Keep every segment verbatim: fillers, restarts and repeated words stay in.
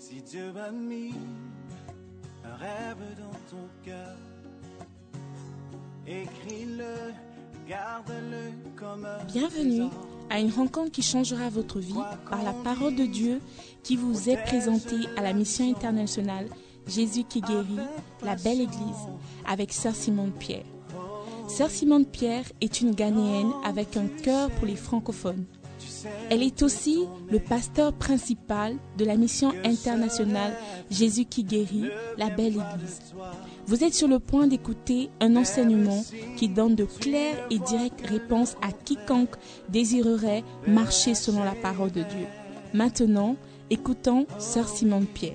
Si Dieu a mis un rêve dans ton cœur, écris-le, garde-le comme un Bienvenue à une rencontre qui changera votre vie par la parole de Dieu qui vous est présentée à la mission internationale Jésus qui guérit, la belle église, avec Sœur Simone Pierre. Sœur Simone Pierre est une Ghanéenne avec un cœur pour les francophones. Elle est aussi le pasteur principal de la mission internationale Jésus qui guérit, la belle église. Vous êtes sur le point d'écouter un enseignement qui donne de claires et directes réponses à quiconque désirerait marcher selon la parole de Dieu. Maintenant, écoutons Sœur Simone Pierre.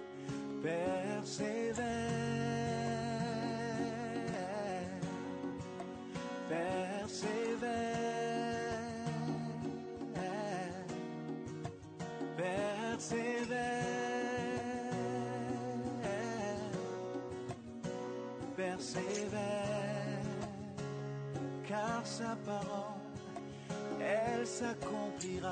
Persévère, car sa parole, elle s'accomplira.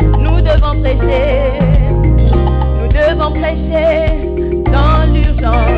Nous devons prêcher dans l'urgence.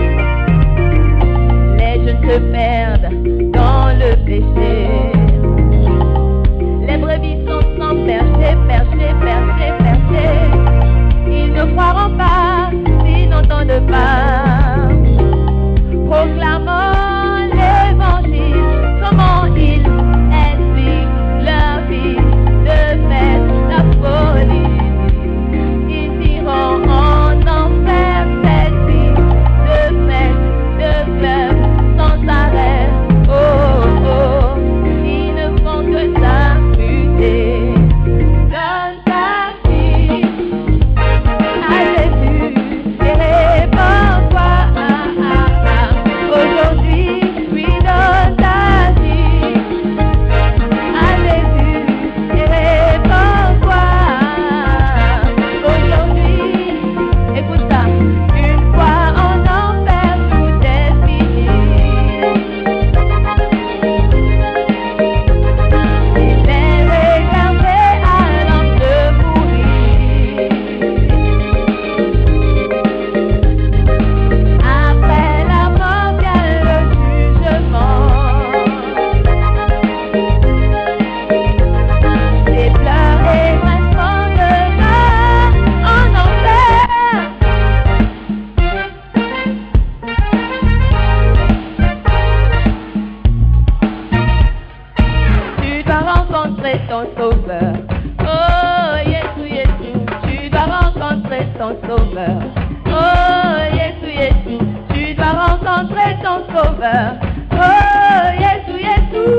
peur. Oh, Jésus, Jésus.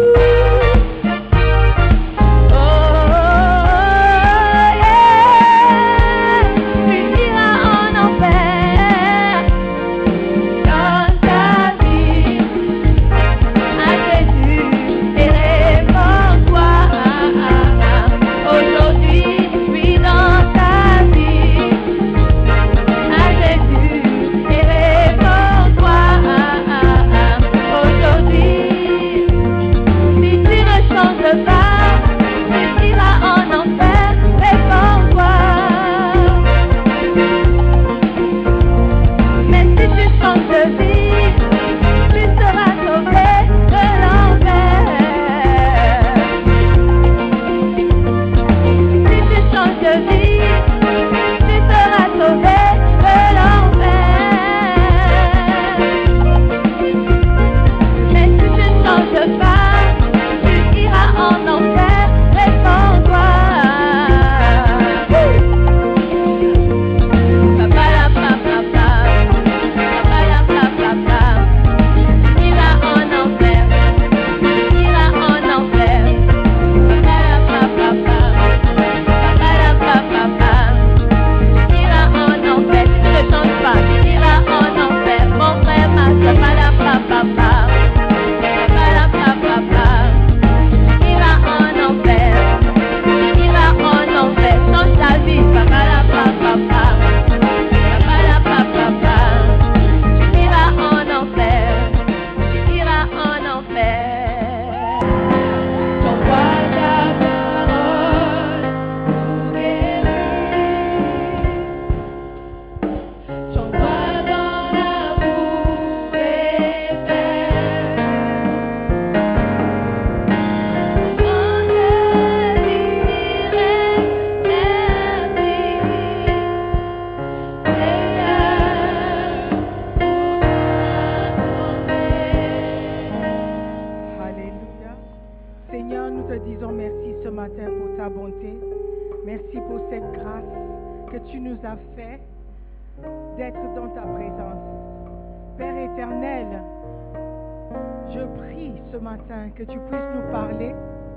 Oh, yeah. Tu iras en enfer dans ta vie. À Jésus et réponds-toi. Aujourd'hui, je suis dans ta vie. À Jésus et réponds-toi. Aujourd'hui, si tu ne changes pas, tu iras en enfer. Réponds-toi. Même si tu changes de vie, tu seras sauvé de l'enfer. Si tu changes de vie, tu seras sauvé de l'enfer. Mais si tu ne changes pas, tu iras en enfer. Réponds-toi. Papa la papa papa, papa la papa papa. Tu iras en enfer. Tu iras en enfer. Papa la papa papa, papa la papa papa. Tu iras en enfer. Si tu ne changes pas, tu iras en enfer. Mon frère, ma soeur, papa la papa papa, papa la papa papa. Tu iras en enfer. Tu iras en enfer. Change ta vie, papa la papa papa, papa la papa papa. Tu iras en enfer. Tu iras en enfer. T'envoie ta parole pour guérir. J'envoie dans l'amour et paix. Quand je dirai merci, Alléluia. Seigneur, nous te disons merci ce matin pour ta bonté. Merci pour cette grâce que tu nous as fait d'être dans ta présence. Père éternel, je prie ce matin que tu puisses nous parler.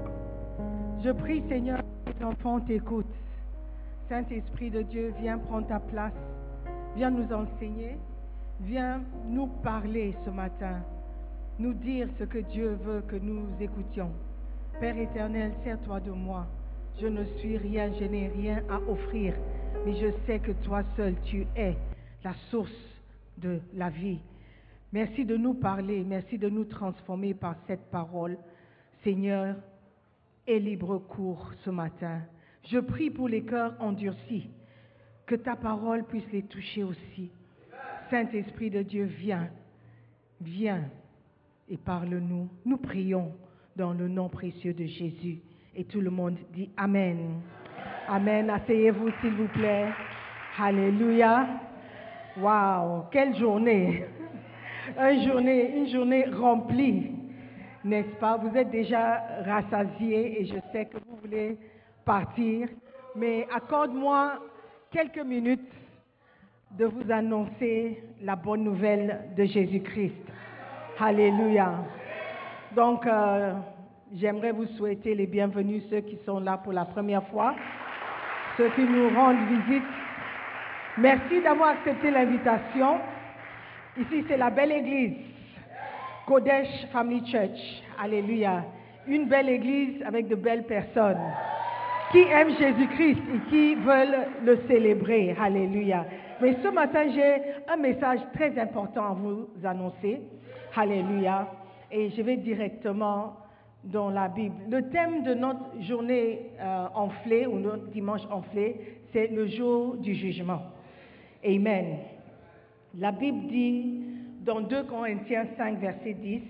Je prie, Seigneur, que tes enfants t'écoutent. Saint-Esprit de Dieu, viens prendre ta place. Viens nous enseigner. Viens nous parler ce matin. Nous dire ce que Dieu veut que nous écoutions. Père éternel, sers-toi de moi. Je ne suis rien, je n'ai rien à offrir. Mais je sais que toi seul, tu es la source de la vie. Merci de nous parler. Merci de nous transformer par cette parole. Seigneur, aie libre cours ce matin. Je prie pour les cœurs endurcis. Que ta parole puisse les toucher aussi. Saint-Esprit de Dieu, viens. Viens et parle-nous. Nous prions dans le nom précieux de Jésus. Et tout le monde dit Amen. Amen. Asseyez-vous s'il vous plaît. Alléluia. Waouh, quelle journée. Une journée, une journée remplie, n'est-ce pas? Vous êtes déjà rassasiés et je sais que vous voulez partir. Mais accorde-moi quelques minutes de vous annoncer la bonne nouvelle de Jésus-Christ. Alléluia. Donc, euh, j'aimerais vous souhaiter les bienvenus, ceux qui sont là pour la première fois, ceux qui nous rendent visite. Merci d'avoir accepté l'invitation. Ici, c'est la belle église, Kodesh Family Church. Alléluia. Une belle église avec de belles personnes qui aiment Jésus-Christ et qui veulent le célébrer. Alléluia. Mais ce matin, j'ai un message très important à vous annoncer. Alléluia. Et je vais directement dans la Bible. Le thème de notre journée euh, enflée, ou notre dimanche enflé, c'est le jour du jugement. Amen. La Bible dit dans deux Corinthiens cinq, verset dix,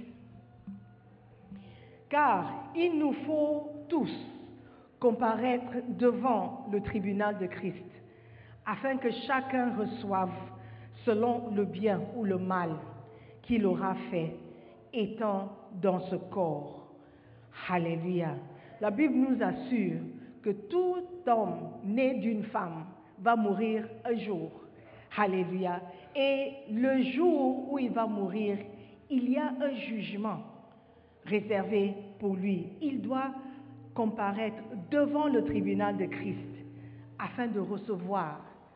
« Car il nous faut tous comparaître devant le tribunal de Christ, afin que chacun reçoive selon le bien ou le mal qu'il aura fait, étant dans ce corps. » Alléluia. La Bible nous assure que tout homme né d'une femme va mourir un jour. Alléluia. Et le jour où il va mourir, il y a un jugement réservé pour lui. Il doit comparaître devant le tribunal de Christ afin de recevoir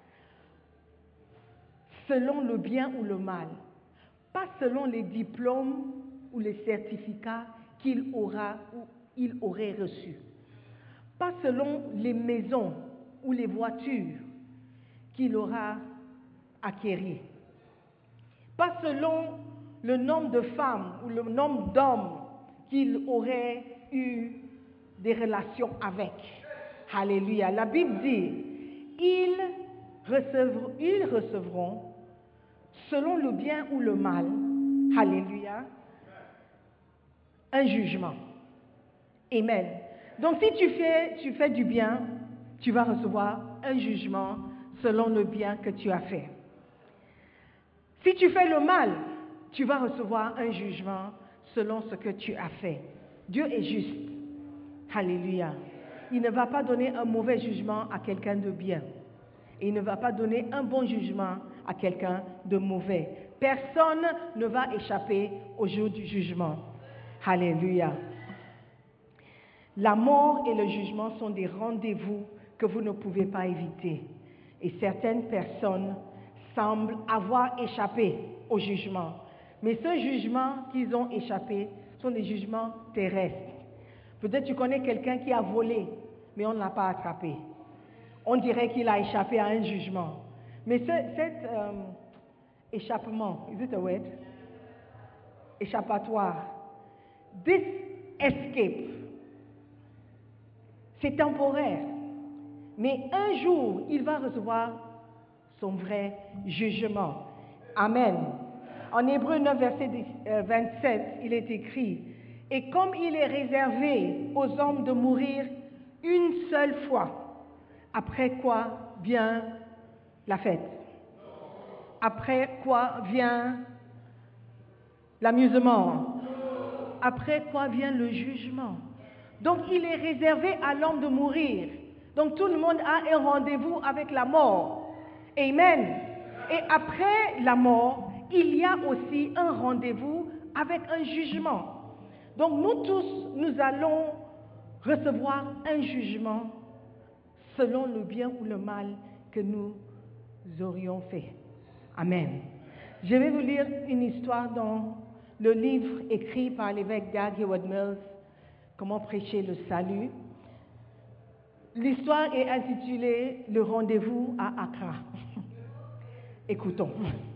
selon le bien ou le mal, pas selon les diplômes ou les certificats qu'il aura ou il aurait reçus, pas selon les maisons ou les voitures qu'il aura acquéries, pas selon le nombre de femmes ou le nombre d'hommes qu'il aurait eu des relations avec. Alléluia. La Bible dit, ils recevront, ils recevront selon le bien ou le mal, alléluia, un jugement. Amen. Donc si tu fais, tu fais du bien, tu vas recevoir un jugement selon le bien que tu as fait. Si tu fais le mal, tu vas recevoir un jugement selon ce que tu as fait. Dieu est juste. Alléluia. Il ne va pas donner un mauvais jugement à quelqu'un de bien. Et il ne va pas donner un bon jugement à quelqu'un de mauvais. Personne ne va échapper au jour du jugement. Alléluia. La mort et le jugement sont des rendez-vous que vous ne pouvez pas éviter. Et certaines personnes semblent avoir échappé au jugement. Mais ce jugement qu'ils ont échappé sont des jugements terrestres. Peut-être tu connais quelqu'un qui a volé, mais on ne l'a pas attrapé. On dirait qu'il a échappé à un jugement. Mais ce, cet euh, échappement, is it a word? Échappatoire. This escape, c'est temporaire. Mais un jour, il va recevoir son vrai jugement. Amen. En Hébreux neuf, verset vingt-sept, il est écrit, « Et comme il est réservé aux hommes de mourir une seule fois, après quoi vient la fête. Après quoi vient l'amusement. Après quoi vient le jugement. Donc il est réservé à l'homme de mourir. Donc tout le monde a un rendez-vous avec la mort. Amen. Et après la mort, il y a aussi un rendez-vous avec un jugement. Donc nous tous, nous allons recevoir un jugement selon le bien ou le mal que nous aurions fait. Amen. Je vais vous lire une histoire dans le livre écrit par l'évêque Dag Heward-Mills, Comment prêcher le salut. L'histoire est intitulée Le rendez-vous à Accra. Écoutons.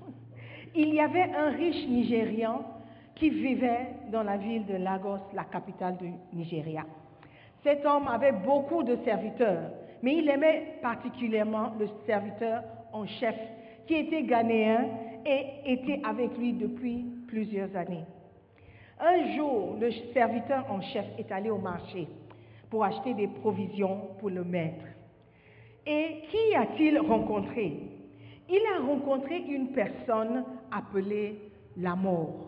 Il y avait un riche Nigérian qui vivait dans la ville de Lagos, la capitale du Nigeria. Cet homme avait beaucoup de serviteurs, mais il aimait particulièrement le serviteur en chef qui était ghanéen et était avec lui depuis plusieurs années. Un jour, le serviteur en chef est allé au marché pour acheter des provisions pour le maître. Et qui a-t-il rencontré? Il a rencontré une personne appelée la mort.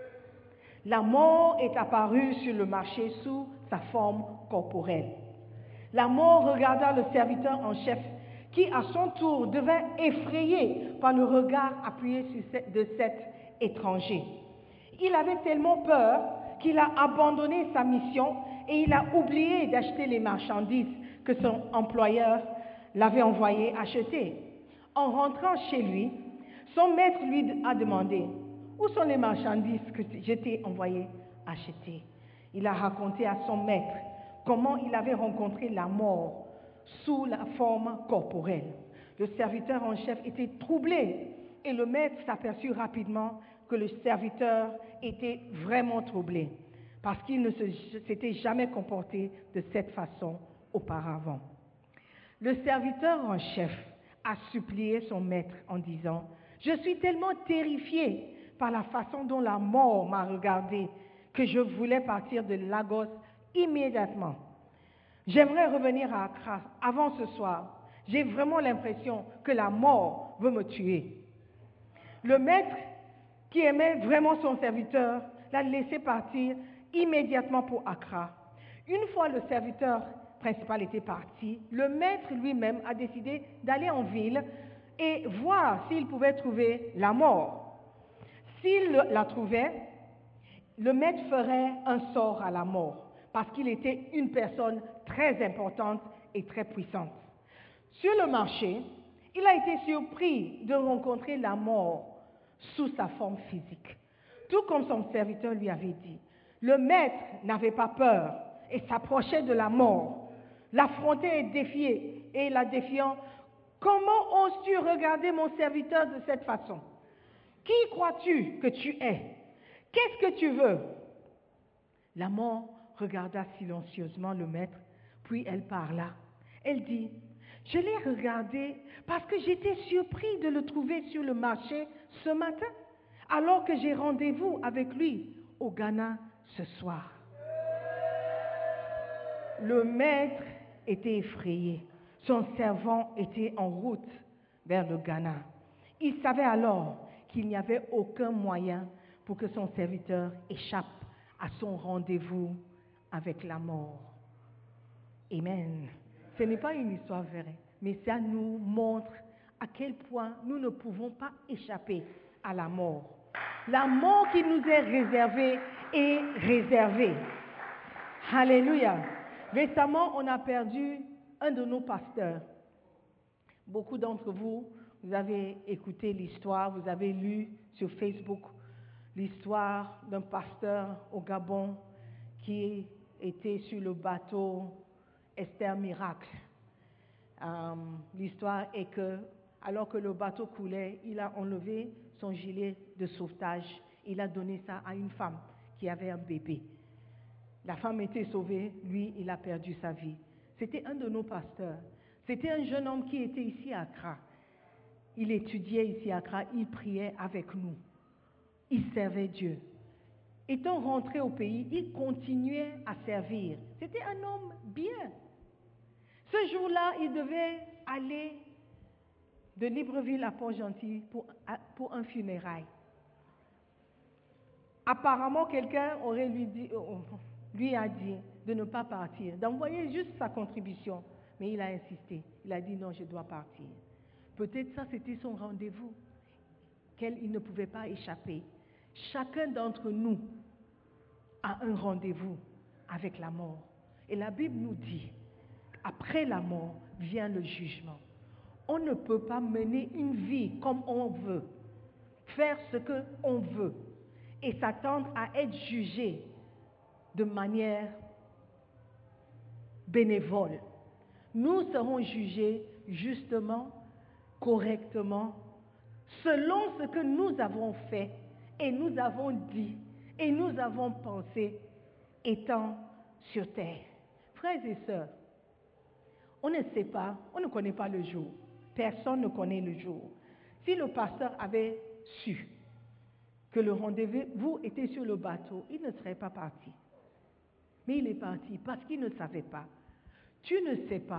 La mort est apparue sur le marché sous sa forme corporelle. La mort regarda le serviteur en chef qui, à son tour, devint effrayé par le regard appuyé sur de cet étranger. Il avait tellement peur qu'il a abandonné sa mission et il a oublié d'acheter les marchandises que son employeur l'avait envoyé acheter. En rentrant chez lui, son maître lui a demandé « Où sont les marchandises que je t'ai envoyé acheter ?» Il a raconté à son maître comment il avait rencontré la mort sous la forme corporelle. Le serviteur en chef était troublé et le maître s'aperçut rapidement que le serviteur était vraiment troublé parce qu'il ne s'était jamais comporté de cette façon auparavant. Le serviteur en chef a supplié son maître en disant « Je suis tellement terrifié par la façon dont la mort m'a regardé que je voulais partir de Lagos immédiatement. J'aimerais revenir à Accra avant ce soir. J'ai vraiment l'impression que la mort veut me tuer. » Le maître, qui aimait vraiment son serviteur, l'a laissé partir immédiatement pour Accra. Une fois le serviteur principal était parti, le maître lui-même a décidé d'aller en ville et voir s'il pouvait trouver la mort. S'il la trouvait, le maître ferait un sort à la mort parce qu'il était une personne très importante et très puissante. Sur le marché, il a été surpris de rencontrer la mort sous sa forme physique. Tout comme son serviteur lui avait dit, le maître n'avait pas peur et s'approchait de la mort, l'affrontait et défiait, et la défiant, comment oses-tu regarder mon serviteur de cette façon? Qui crois-tu que tu es? Qu'est-ce que tu veux? La mort regarda silencieusement le maître, puis elle parla. Elle dit, je l'ai regardé parce que j'étais surpris de le trouver sur le marché ce matin, alors que j'ai rendez-vous avec lui au Ghana ce soir. Le maître était effrayé. Son servant était en route vers le Ghana. Il savait alors qu'il n'y avait aucun moyen pour que son serviteur échappe à son rendez-vous avec la mort. Amen. Ce n'est pas une histoire vraie, mais ça nous montre à quel point nous ne pouvons pas échapper à la mort. La mort qui nous est réservée est réservée. Alléluia. Récemment, on a perdu un de nos pasteurs. Beaucoup d'entre vous, vous avez écouté l'histoire, vous avez lu sur Facebook l'histoire d'un pasteur au Gabon qui était sur le bateau Esther Miracle. Euh, l'histoire est que, alors que le bateau coulait, il a enlevé son gilet de sauvetage. Il a donné ça à une femme qui avait un bébé. La femme était sauvée, lui, il a perdu sa vie. C'était un de nos pasteurs. C'était un jeune homme qui était ici à Accra. Il étudiait ici à Accra, il priait avec nous. Il servait Dieu. Étant rentré au pays, il continuait à servir. C'était un homme bien. Ce jour-là, il devait aller de Libreville à Port-Gentil pour, pour un funérail. Apparemment, quelqu'un aurait lui, dit, lui a dit de ne pas partir, d'envoyer juste sa contribution. Mais il a insisté. Il a dit non, je dois partir. Peut-être ça, c'était son rendez-vous, qu'elle il ne pouvait pas échapper. Chacun d'entre nous a un rendez-vous avec la mort. Et la Bible nous dit, après la mort vient le jugement. On ne peut pas mener une vie comme on veut, faire ce qu'on veut et s'attendre à être jugé de manière bénévole. Nous serons jugés justement, correctement, selon ce que nous avons fait et nous avons dit et nous avons pensé étant sur terre. Frères et sœurs, on ne sait pas, on ne connaît pas le jour. Personne ne connaît le jour. Si le pasteur avait su que le rendez-vous était sur le bateau, il ne serait pas parti. Mais il est parti parce qu'il ne savait pas. Tu ne sais pas.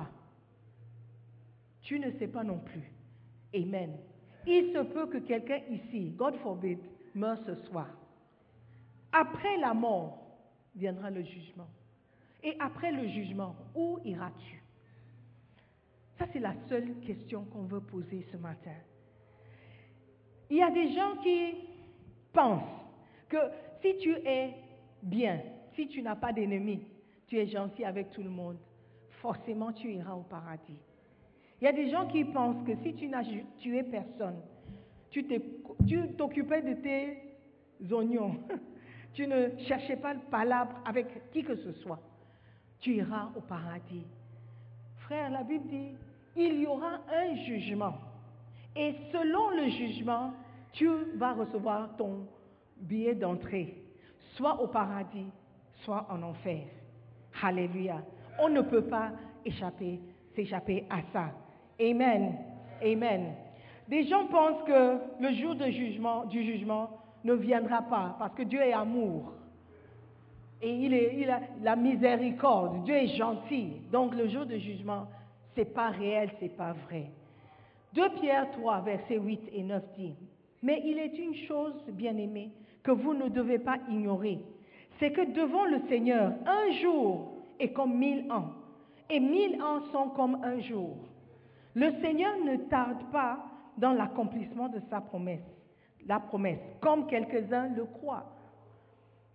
Tu ne sais pas non plus. Amen. Il se peut que quelqu'un ici, God forbid, meure ce soir. Après la mort viendra le jugement. Et après le jugement, où iras-tu? Ça, c'est la seule question qu'on veut poser ce matin. Il y a des gens qui pensent que si tu es bien, si tu n'as pas d'ennemis, tu es gentil avec tout le monde, forcément tu iras au paradis. Il y a des gens qui pensent que si tu n'as tué personne, tu t'occupais de tes oignons, tu ne cherchais pas le palabre avec qui que ce soit, tu iras au paradis. Frère, la Bible dit, il y aura un jugement. Et selon le jugement, tu vas recevoir ton billet d'entrée, soit au paradis, soit en enfer. Alléluia. On ne peut pas échapper, s'échapper à ça. Amen. Amen. Des gens pensent que le jour de jugement, du jugement ne viendra pas parce que Dieu est amour. Et il, est, il a la miséricorde. Dieu est gentil. Donc le jour de jugement, ce n'est pas réel, ce n'est pas vrai. deux Pierre trois, versets huit et neuf dit, « Mais il est une chose, bien-aimée, que vous ne devez pas ignorer. C'est que devant le Seigneur, un jour est comme mille ans, et mille ans sont comme un jour. Le Seigneur ne tarde pas dans l'accomplissement de sa promesse, la promesse, comme quelques-uns le croient.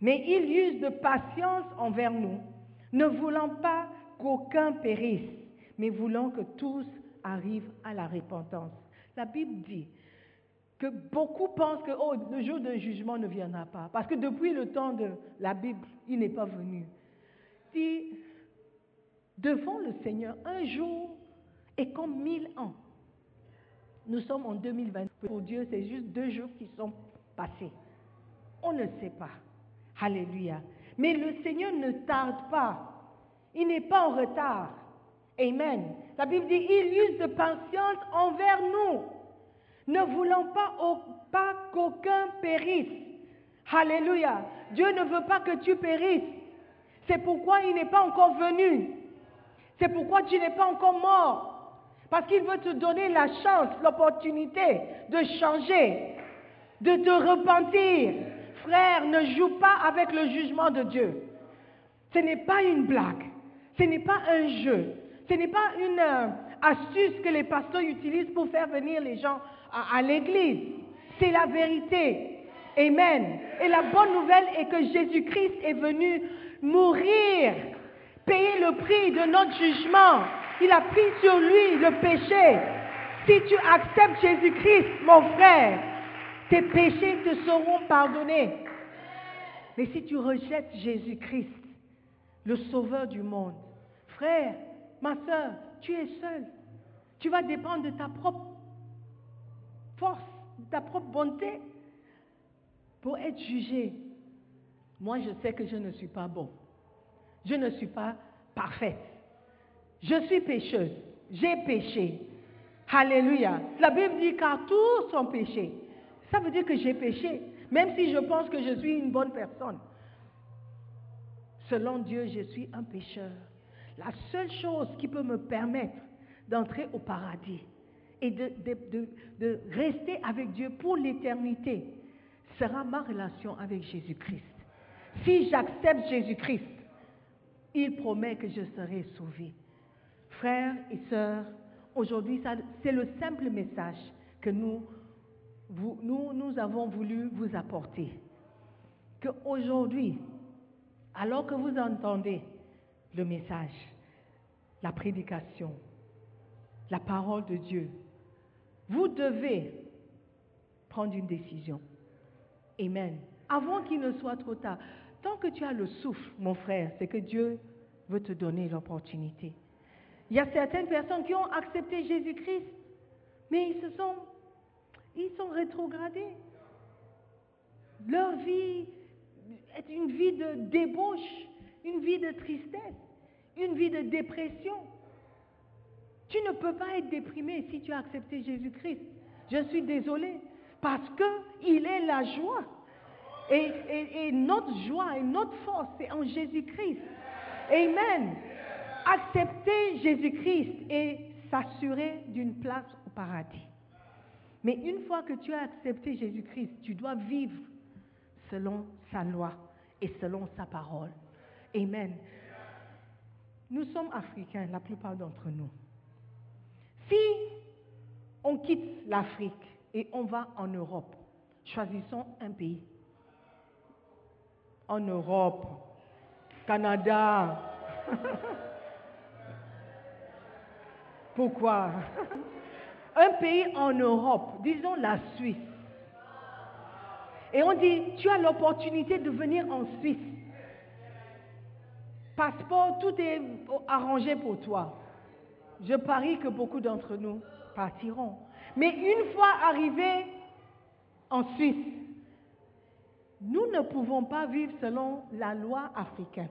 Mais il use de patience envers nous, ne voulant pas qu'aucun périsse, mais voulant que tous arrivent à la repentance. La Bible dit que beaucoup pensent que oh, le jour de jugement ne viendra pas, parce que depuis le temps de la Bible, il n'est pas venu. Dit, devant le Seigneur, un jour est comme mille ans. Nous sommes en deux mille vingt. Pour Dieu, c'est juste deux jours qui sont passés. On ne sait pas. Alléluia. Mais le Seigneur ne tarde pas. Il n'est pas en retard. Amen. La Bible dit, il use de patience envers nous, ne voulant pas, au, pas qu'aucun périsse. Alléluia. Dieu ne veut pas que tu périsses. C'est pourquoi il n'est pas encore venu. C'est pourquoi tu n'es pas encore mort. Parce qu'il veut te donner la chance, l'opportunité de changer, de te repentir. Frère, ne joue pas avec le jugement de Dieu. Ce n'est pas une blague. Ce n'est pas un jeu. Ce n'est pas une euh, astuce que les pasteurs utilisent pour faire venir les gens à, à l'église. C'est la vérité. Amen. Et la bonne nouvelle est que Jésus-Christ est venu mourir, payer le prix de notre jugement. Il a pris sur lui le péché. Si tu acceptes Jésus-Christ, mon frère, tes péchés te seront pardonnés. Mais si tu rejettes Jésus-Christ, le sauveur du monde, frère, ma soeur, tu es seul. Tu vas dépendre de ta propre force, de ta propre bonté pour être jugé. Moi, je sais que je ne suis pas bon. Je ne suis pas parfaite. Je suis pécheuse. J'ai péché. Alléluia. La Bible dit car tous sont péchés. Ça veut dire que j'ai péché, même si je pense que je suis une bonne personne. Selon Dieu, je suis un pécheur. La seule chose qui peut me permettre d'entrer au paradis et de, de, de, de rester avec Dieu pour l'éternité sera ma relation avec Jésus-Christ. Si j'accepte Jésus-Christ, il promet que je serai sauvé. Frères et sœurs, aujourd'hui, ça, c'est le simple message que nous, vous, nous, nous avons voulu vous apporter. Qu'aujourd'hui, alors que vous entendez le message, la prédication, la parole de Dieu, vous devez prendre une décision. Amen. Avant qu'il ne soit trop tard. Tant que tu as le souffle, mon frère, c'est que Dieu veut te donner l'opportunité. Il y a certaines personnes qui ont accepté Jésus-Christ, mais ils se sont, ils sont rétrogradés. Leur vie est une vie de débauche, une vie de tristesse, une vie de dépression. Tu ne peux pas être déprimé si tu as accepté Jésus-Christ. Je suis désolée, parce qu'il est la joie. Et, et, et notre joie et notre force, c'est en Jésus-Christ. Amen. Accepter Jésus-Christ et s'assurer d'une place au paradis. Mais une fois que tu as accepté Jésus-Christ, tu dois vivre selon sa loi et selon sa parole. Amen. Nous sommes Africains, la plupart d'entre nous. Si on quitte l'Afrique et on va en Europe, choisissons un pays. En Europe, Canada. Pourquoi? Un pays en Europe, disons la Suisse. Et on dit, tu as l'opportunité de venir en Suisse. Passeport, tout est arrangé pour toi. Je parie que beaucoup d'entre nous partiront. Mais une fois arrivés en Suisse, nous ne pouvons pas vivre selon la loi africaine.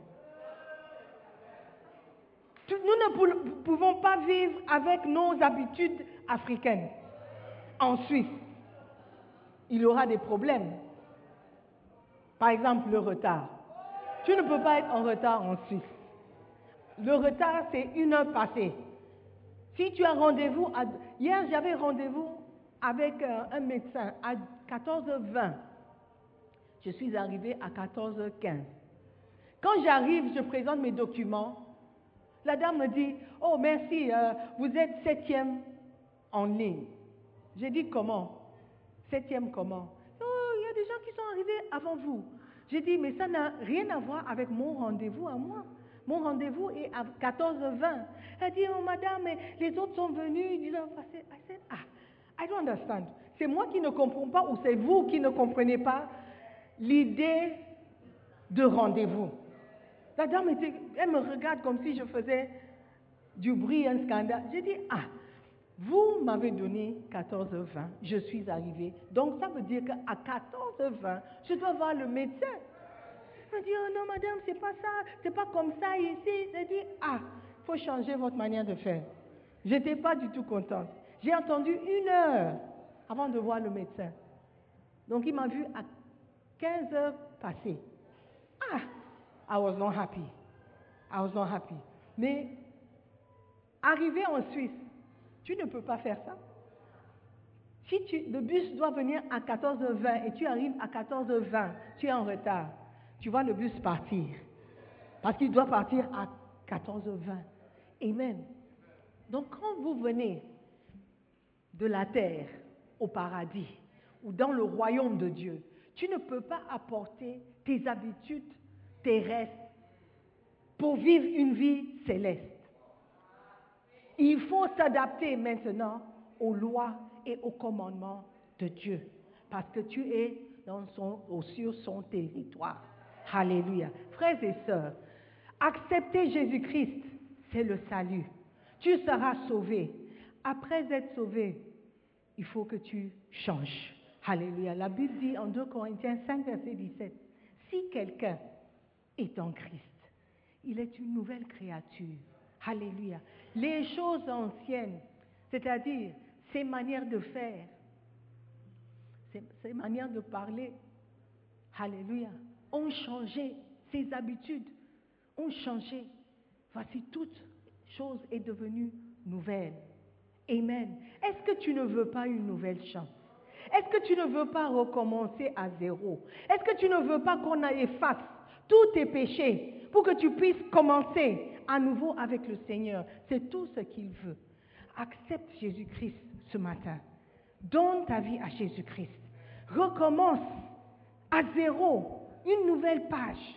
Nous ne pouvons pas vivre avec nos habitudes africaines en Suisse. Il y aura des problèmes. Par exemple, le retard. Tu ne peux pas être en retard en Suisse. Le retard, c'est une heure passée. Si tu as rendez-vous... À... Hier, j'avais rendez-vous avec euh, un médecin à quatorze heures vingt. Je suis arrivée à quatorze heures quinze. Quand j'arrive, je présente mes documents. La dame me dit, « Oh, merci, euh, vous êtes septième en ligne. » J'ai dit, « Comment? Septième comment? » « Oh, il y a des gens qui sont arrivés avant vous. » J'ai dit, mais ça n'a rien à voir avec mon rendez-vous à moi. Mon rendez-vous est à quatorze heures vingt. Elle dit, oh madame, mais les autres sont venus. Ils ont passé. I said, ah, I don't understand. C'est moi qui ne comprends pas ou c'est vous qui ne comprenez pas l'idée de rendez-vous. La dame, était, elle me regarde comme si je faisais du bruit, un scandale. J'ai dit, ah, vous m'avez donné quatorze heures vingt, je suis arrivée. Donc ça veut dire qu'à quatorze heures vingt, je dois voir le médecin. Elle m'a dit, oh non madame, c'est pas ça, c'est pas comme ça ici. J'ai dit, ah, il faut changer votre manière de faire. Je n'étais pas du tout contente. J'ai attendu une heure avant de voir le médecin. Donc il m'a vu à quinze heures passées. Ah, I was not happy. I was not happy. Mais arrivé en Suisse, tu ne peux pas faire ça. Si tu, le bus doit venir à quatorze heures vingt et tu arrives à quatorze heures vingt, tu es en retard, tu vois le bus partir. Parce qu'il doit partir à quatorze heures vingt. Amen. Donc quand vous venez de la terre au paradis ou dans le royaume de Dieu, tu ne peux pas apporter tes habitudes terrestres pour vivre une vie céleste. Il faut s'adapter maintenant aux lois et aux commandements de Dieu, parce que tu es dans son, sur son territoire. Alléluia. Frères et sœurs, accepter Jésus-Christ, c'est le salut. Tu seras sauvé. Après être sauvé, il faut que tu changes. Alléluia. La Bible dit en deux Corinthiens cinq, verset dix-sept, si quelqu'un est en Christ, il est une nouvelle créature. Alléluia. Les choses anciennes, c'est-à-dire ses manières de faire, ses, ses manières de parler, alléluia, ont changé, ses habitudes ont changé. Voici, toute chose est devenue nouvelle. Amen. Est-ce que tu ne veux pas une nouvelle chance? Est-ce que tu ne veux pas recommencer à zéro? Est-ce que tu ne veux pas qu'on efface tous tes péchés pour que tu puisses commencer à nouveau avec le Seigneur? C'est tout ce qu'il veut. Accepte Jésus-Christ ce matin. Donne ta vie à Jésus-Christ. Recommence à zéro, une nouvelle page.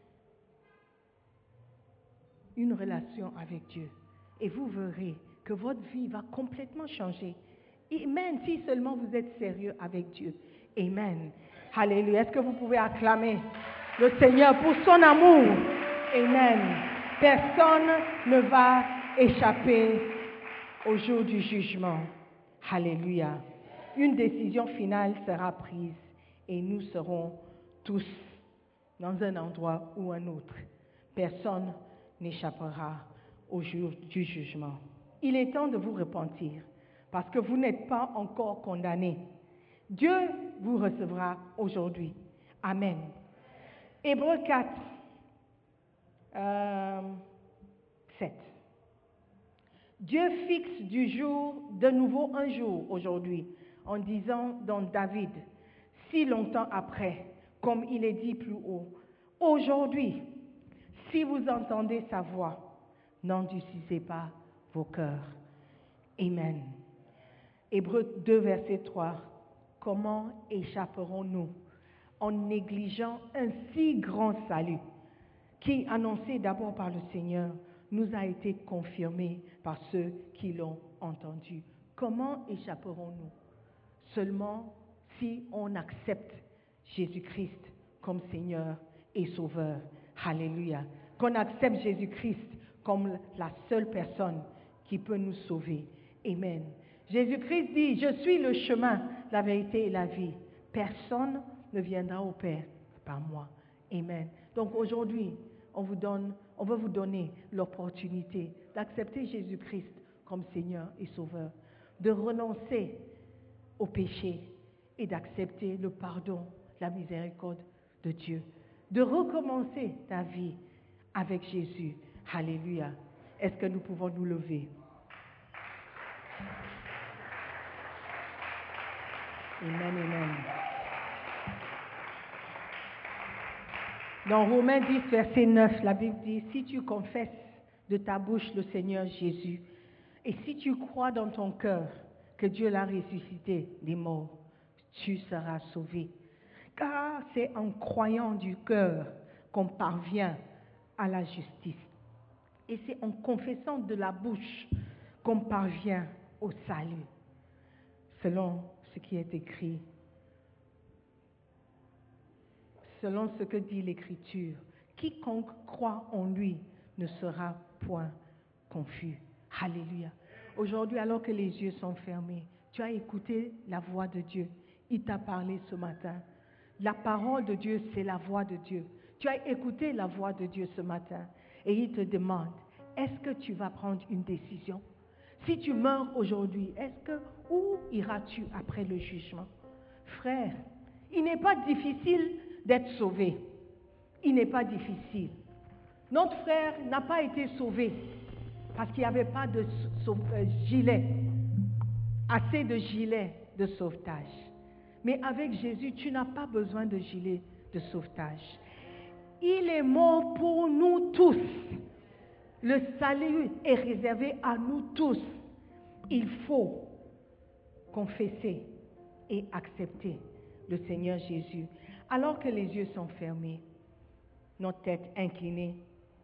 Une relation avec Dieu. Et vous verrez que votre vie va complètement changer. Amen, si seulement vous êtes sérieux avec Dieu. Amen. Alléluia. Est-ce que vous pouvez acclamer le Seigneur pour son amour? Amen. Personne ne va échapper au jour du jugement. Alléluia. Une décision finale sera prise et nous serons tous dans un endroit ou un autre. Personne n'échappera au jour du jugement. Il est temps de vous repentir parce que vous n'êtes pas encore condamnés. Dieu vous recevra aujourd'hui. Amen. Hébreux quatre, euh, sept. Dieu fixe du jour, de nouveau un jour aujourd'hui, en disant dans David, si longtemps après, comme il est dit plus haut, aujourd'hui, si vous entendez sa voix, n'endurcissez pas vos cœurs. Amen. Hébreux deux, verset trois. Comment échapperons-nous en négligeant un si grand salut qui, annoncé d'abord par le Seigneur, nous a été confirmé par ceux qui l'ont entendu? Comment échapperons-nous? Seulement si on accepte Jésus-Christ comme Seigneur et Sauveur. Alléluia. Qu'on accepte Jésus-Christ comme la seule personne qui peut nous sauver. Amen. Jésus-Christ dit, je suis le chemin, la vérité et la vie. Personne ne viendra au Père par moi. Amen. Donc aujourd'hui, on vous donne, on veut vous donner l'opportunité d'accepter Jésus-Christ comme Seigneur et Sauveur, de renoncer au péché et d'accepter le pardon, la miséricorde de Dieu, de recommencer ta vie avec Jésus. Alléluia. Est-ce que nous pouvons nous lever? Amen, amen. Dans Romains dix, verset neuf, la Bible dit, si tu confesses de ta bouche le Seigneur Jésus, et si tu crois dans ton cœur que Dieu l'a ressuscité des morts, tu seras sauvé. car c'est en croyant du cœur qu'on parvient à la justice. Et c'est en confessant de la bouche qu'on parvient au salut, selon ce qui est écrit, selon ce que dit l'Écriture. Quiconque croit en lui ne sera point confus. Alléluia. Aujourd'hui, alors que les yeux sont fermés, tu as écouté la voix de Dieu. Il t'a parlé ce matin. La parole de Dieu, c'est la voix de Dieu. Tu as écouté la voix de Dieu ce matin et il te demande, est-ce que tu vas prendre une décision? Si tu meurs aujourd'hui, est-ce que où iras-tu après le jugement? Frère, il n'est pas difficile d'être sauvé. Il n'est pas difficile. Notre frère n'a pas été sauvé parce qu'il n'y avait pas de sauve, euh, gilet, assez de gilets de sauvetage. Mais avec Jésus, tu n'as pas besoin de gilet de sauvetage. Il est mort pour nous tous. Le salut est réservé à nous tous. Il faut confesser et accepter le Seigneur Jésus. Alors que les yeux sont fermés, notre tête inclinée,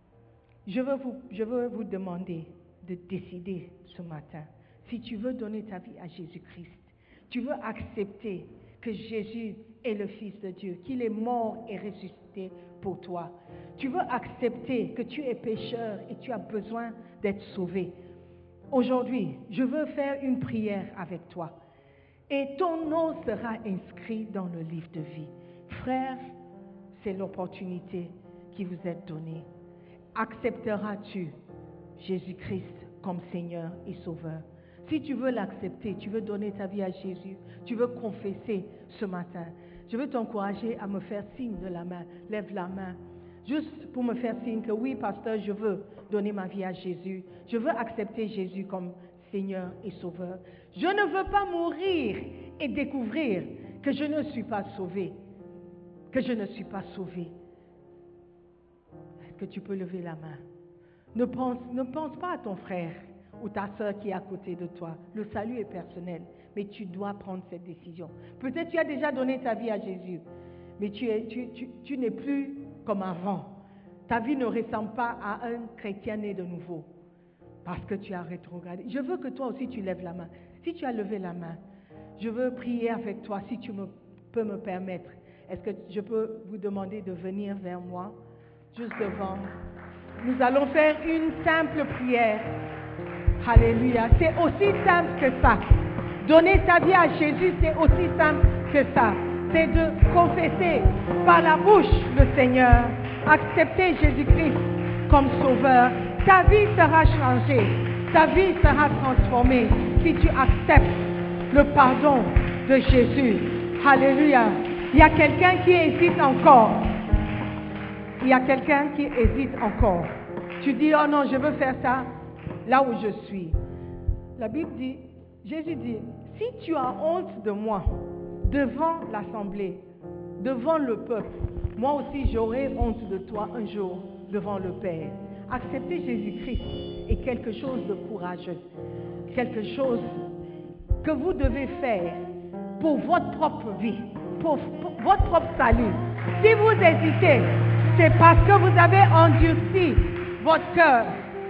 je veux vous, je veux vous demander de décider ce matin. Si tu veux donner ta vie à Jésus-Christ, tu veux accepter que Jésus est le Fils de Dieu, qu'il est mort et ressuscité pour toi. Tu veux accepter que tu es pécheur et tu as besoin d'être sauvé. Aujourd'hui, je veux faire une prière avec toi. Et ton nom sera inscrit dans le livre de vie. Frère, c'est l'opportunité qui vous est donnée. Accepteras-tu Jésus-Christ comme Seigneur et Sauveur? Si tu veux l'accepter, tu veux donner ta vie à Jésus, tu veux confesser ce matin, je veux t'encourager à me faire signe de la main. Lève la main, juste pour me faire signe que oui, pasteur, je veux donner ma vie à Jésus. Je veux accepter Jésus comme Seigneur et Sauveur. Je ne veux pas mourir et découvrir que je ne suis pas sauvé. Que je ne suis pas sauvé. Est-ce que tu peux lever la main? Ne pense, ne pense pas à ton frère ou ta soeur qui est à côté de toi. Le salut est personnel, mais tu dois prendre cette décision. Peut-être tu as déjà donné ta vie à Jésus, mais tu, es, tu, tu, tu n'es plus comme avant. Ta vie ne ressemble pas à un chrétien né de nouveau, parce que tu as rétrogradé. Je veux que toi aussi tu lèves la main. Si tu as levé la main, je veux prier avec toi, si tu me, peux me permettre. Est-ce que je peux vous demander de venir vers moi, juste devant? Nous allons faire une simple prière. Alléluia. C'est aussi simple que ça. Donner ta vie à Jésus, c'est aussi simple que ça. C'est de confesser par la bouche le Seigneur, accepter Jésus-Christ comme sauveur. Ta vie sera changée, ta vie sera transformée si tu acceptes le pardon de Jésus. Alléluia. Il y a quelqu'un qui hésite encore. Il y a quelqu'un qui hésite encore. Tu dis, oh non, je veux faire ça là où je suis. La Bible dit, Jésus dit, si tu as honte de moi devant l'assemblée, devant le peuple, moi aussi j'aurai honte de toi un jour devant le Père. Accepter Jésus-Christ est quelque chose de courageux, quelque chose que vous devez faire pour votre propre vie, pour, pour votre propre salut. Si vous hésitez, c'est parce que vous avez endurci votre cœur.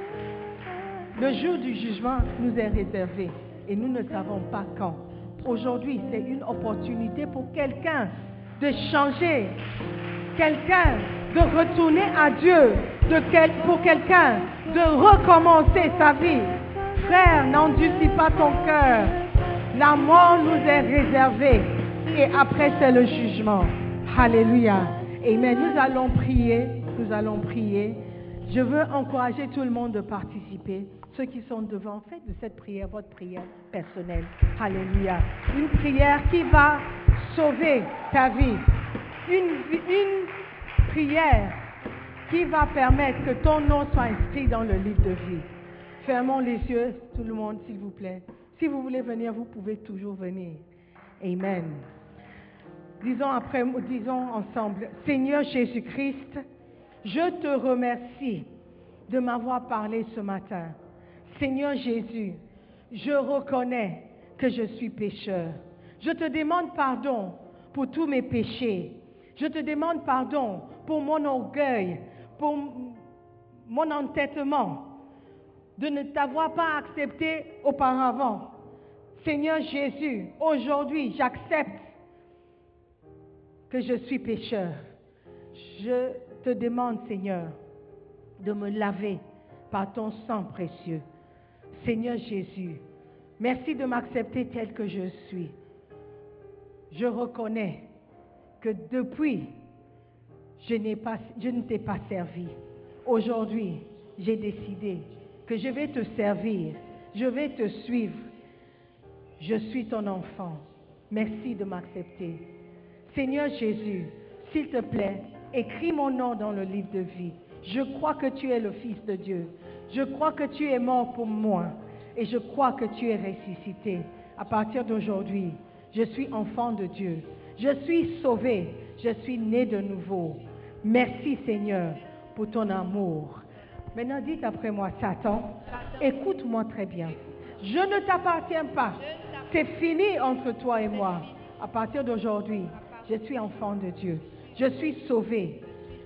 Le jour du jugement nous est réservé et nous ne savons pas quand. Aujourd'hui, c'est une opportunité pour quelqu'un de changer, quelqu'un de retourner à Dieu, de quel, pour quelqu'un de recommencer sa vie. Frère, n'endurcis pas ton cœur. La mort nous est réservée et après c'est le jugement. Alléluia. Amen. Nous allons prier, nous allons prier. Je veux encourager tout le monde de participer. Ceux qui sont devant, faites de cette prière votre prière personnelle. Alléluia. Une prière qui va sauver ta vie. Une, une prière qui va permettre que ton nom soit inscrit dans le livre de vie. Fermons les yeux, tout le monde, s'il vous plaît. Si vous voulez venir, vous pouvez toujours venir. Amen. Disons après, disons ensemble, Seigneur Jésus-Christ, je te remercie de m'avoir parlé ce matin. Seigneur Jésus, je reconnais que je suis pécheur. Je te demande pardon pour tous mes péchés. Je te demande pardon pour mon orgueil, pour mon entêtement, de ne t'avoir pas accepté auparavant. Seigneur Jésus, aujourd'hui, j'accepte que je suis pécheur. Je te demande, Seigneur, de me laver par ton sang précieux. Seigneur Jésus, merci de m'accepter tel que je suis. Je reconnais que depuis, je, n'ai pas, je ne t'ai pas servi. Aujourd'hui, j'ai décidé que je vais te servir, je vais te suivre. Je suis ton enfant. Merci de m'accepter. Seigneur Jésus, s'il te plaît, écris mon nom dans le livre de vie. Je crois que tu es le Fils de Dieu. Je crois que tu es mort pour moi. Et je crois que tu es ressuscité. À partir d'aujourd'hui, je suis enfant de Dieu. Je suis sauvé. Je suis né de nouveau. Merci Seigneur pour ton amour. Maintenant, dites après moi, Satan, écoute-moi très bien. Je ne t'appartiens pas. C'est fini entre toi et moi. À partir d'aujourd'hui, je suis enfant de Dieu. Je suis sauvé.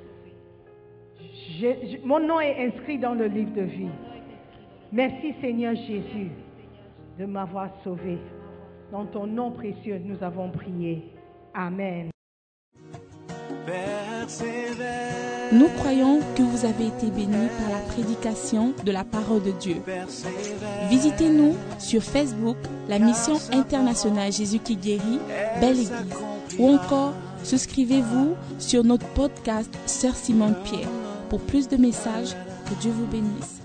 Je, je, mon nom est inscrit dans le livre de vie. Merci Seigneur Jésus de m'avoir sauvé. Dans ton nom précieux, nous avons prié. Amen. Nous croyons que vous avez été bénis par la prédication de la parole de Dieu. Visitez-nous sur Facebook, la mission internationale Jésus qui guérit, Belle Église, ou encore souscrivez-vous sur notre podcast Sœur Simone Pierre. Pour plus de messages, que Dieu vous bénisse.